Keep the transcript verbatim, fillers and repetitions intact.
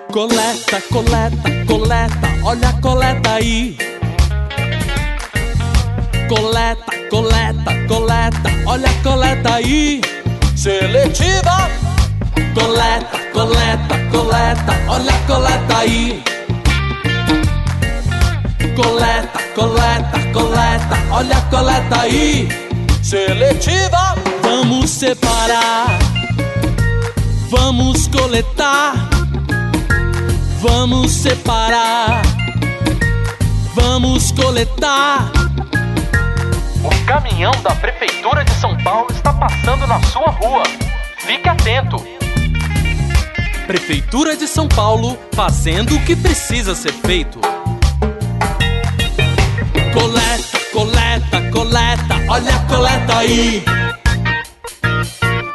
Coleta, coleta, coleta, olha a coleta aí. Coleta, coleta, coleta, olha a coleta aí. Seletiva. Coleta, coleta, coleta, olha a coleta aí. Coleta, coleta, coleta, olha a coleta aí. Seletiva. Vamos separar, vamos coletar, vamos separar, vamos coletar. O caminhão da Prefeitura de São Paulo está passando na sua rua. Fique atento. Prefeitura de São Paulo, fazendo o que precisa ser feito. Coleta, coleta, coleta, olha a coleta aí.